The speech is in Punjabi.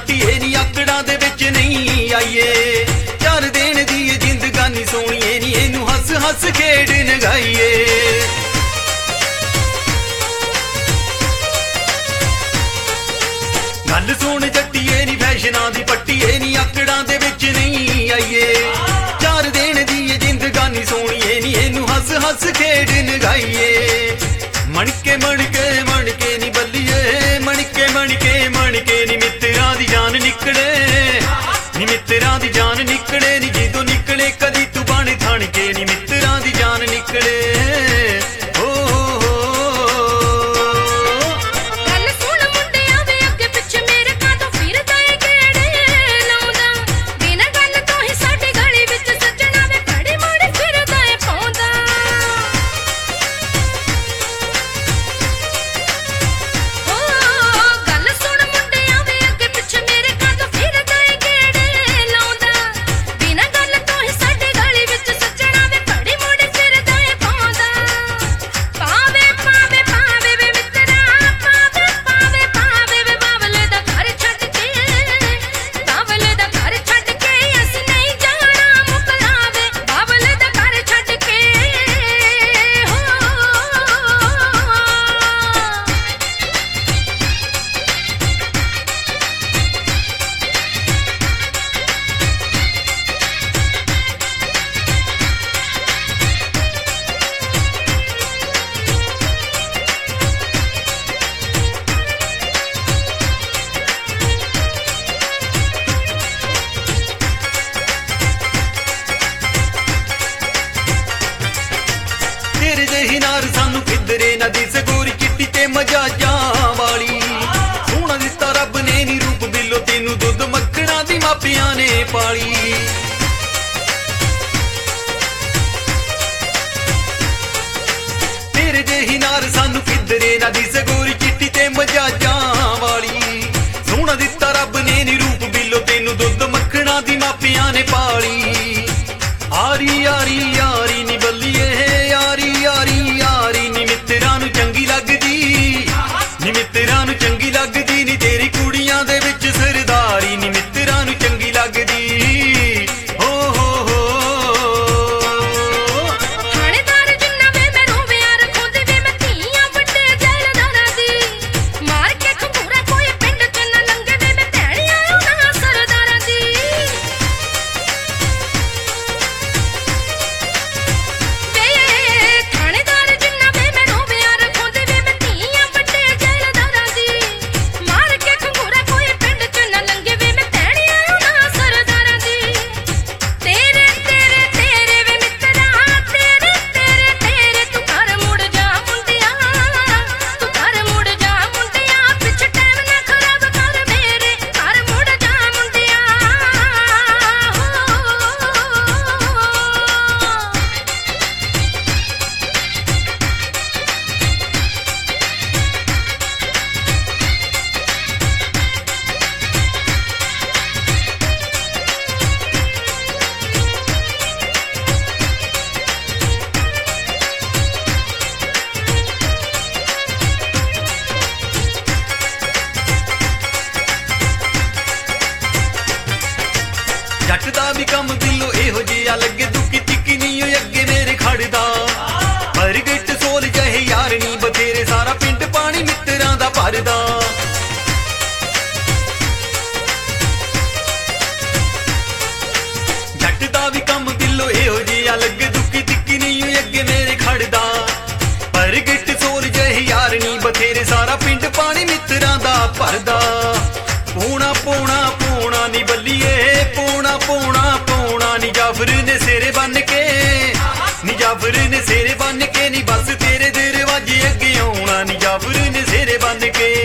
ਪੱਟੀਏ ਨੀ ਆਕੜਾਂ ਦੇ ਵਿੱਚ ਨਹੀਂ ਆਈਏ। ਚਾਰ ਦੇਣ ਦੀ ਏ ਜ਼ਿੰਦਗਾਨੀ ਸੋਹਣੀਏ ਨੀ ਇਹਨੂੰ ਹੱਸ ਹੱਸ ਖੇਡ ਨਗਾਈਏ। ਗੱਲ ਸੁਣ ਜੱਟੀਏ ਨੀ ਫੈਸ਼ਨਾਂ ਦੀ ਪੱਟੀਏ ਨੀ ਆਕੜਾਂ ਦੇ ਵਿੱਚ ਨਹੀਂ ਆਈਏ। ਚਾਰ ਦੇਣ ਦੀ ਏ ਜ਼ਿੰਦਗਾਨੀ ਸੋਹਣੀਏ ਨੀ ਇਹਨੂੰ ਹੱਸ ਹੱਸ ਖੇਡ ਨਗਾਈਏ। ਮਣਕੇ ਮਣਕੇ ਨੀ ਬੱਲੀਏ ਮਣਕੇ ਨੀ ਮਿੱਤਰਾਂ ਦੀ ਜਾਨ ਨਿਕਲੇ ਨੀ ਮਿੱਤਰਾਂ ਦੀ ਜਾਨ ਨਿਕਲੇ ਨੀ ਜਦੋਂ ਨਿਕਲੇ ਕਦੀ ਤੂੰ ਬਣ ਥਣ ਕੇ ਨੀ ਮਿੱਤਰਾਂ ਦੀ ਜਾਨ ਨਿਕਲੇ। ਸਾਨੂੰ ਕਿੱਧਰੇ ਨਾ ਦਿਸ ਗੋਰੀ ਚਿੱਟੀ ਤੇ ਮਜਾਜਾਂ ਵਾਲੀ। ਸੋਹਣਾ ਦਿੱਤਾ ਰੱਬ ਨੇ ਨੀ ਰੂਪ ਬਿੱਲੋ ਤੈਨੂੰ ਦੁੱਧ ਮੱਖਣਾ ਦੀ ਮਾਪਿਆਂ ਨੇ ਪਾਲੀ। ਤੇਰੇ ਜਿਹੀ ਨਾਰ ਸਾਨੂੰ ਕਿੱਧਰੇ ਨਾ ਦਿਸ ਗੋਰੀ ਚਿੱਟੀ ਤੇ ਮਜਾਜਾਂ ਵਾਲੀ। ਸੋਹਣਾ ਦਿੱਤਾ ਰੱਬ ਨੇ ਨੀ ਰੂਪ ਬਿੱਲੋ ਤੈਨੂੰ ਦੁੱਧ ਮੱਖਣਾ ਦੀ ਮਾਪਿਆਂ ਨੇ ਪਾਲੀ। ਆਰੀ ਆਰੀ ਯਾਰੀ ਨੀ ਬੱਲੀਏ ਯਾਰੀ ਯਾਰੀ ਯਾਰੀ ਨੀ ਮਿੱਤਰਾਂ ਨੂੰ ਚੰਗੀ ਲੱਗਦੀ ਨੀ ਮਿੱਤਰਾਂ ਨੂੰ ਚੰਗੀ ਲੱਗਦੀ ਨੀ ਤੇਰੀ ਕੁੜੀਆਂ ਦੇ ਵਿੱਚ ਸਰਦਾਰੀ ਨੀ ਮਿੱਤਰਾਂ ਨੂੰ ਚੰਗੀ ਲੱਗਦੀ। ਜੱਟ ਦਾ ਵੀ ਕੰਮ ਦਿਲੋਂ ਇਹੋ ਜਿਹਾ ਲੱਗੇ ਦੁੱਕੀ ਟਿੱਕੀ ਨੀ ਅੱਗੇ ਮੇਰੇ ਖੜਦਾ। ਪ੍ਰਗਟ ਸੋਲ ਜਹੇ ਯਾਰ ਨੀ ਬਥੇਰੇ ਸਾਰਾ ਪਿੰਡ ਪਾਣੀ ਮਿੱਤਰਾਂ ਦਾ ਭਰਦਾ। ਜੱਟ ਦਾ ਵੀ ਕੰਮ ਦਿਲੋਂ ਇਹੋ ਜਿਹਾ ਲੱਗੇ ਦੁੱਕੀ ਟਿੱਕੀ ਨੀ ਅੱਗੇ ਮੇਰੇ ਖੜਦਾ। ਪ੍ਰਗਟ ਸੋਲ ਜਹੇ ਯਾਰ ਨੀ ਬਥੇਰੇ ਸਾਰਾ ਪਿੰਡ ਪਾਣੀ ਮਿੱਤਰਾਂ ਦਾ ਭਰਦਾ। ਪੂਣਾ ਪੂਣਾ ਪੂਣਾ ਨੀ ਬੱਲੀਏ ਪੂਣਾ ਪੂਣਾ ਪੂਣਾ ਨੀ ਜਾਫਰ ਨੇ ਸਿਰੇ ਬੰਨ ਕੇ ਨੀ ਜਾਫਰ ਨੇ ਸਿਰੇ ਬੰਨ ਕੇ ਨੀ ਬਸ ਤੇਰੇ ਦਰਵਾਜ਼ੇ ਅੱਗੇ ਆਉਣਾ ਨੀ ਜਾਫਰ ਨੇ ਸਿਰੇ ਬੰਨ ਕੇ।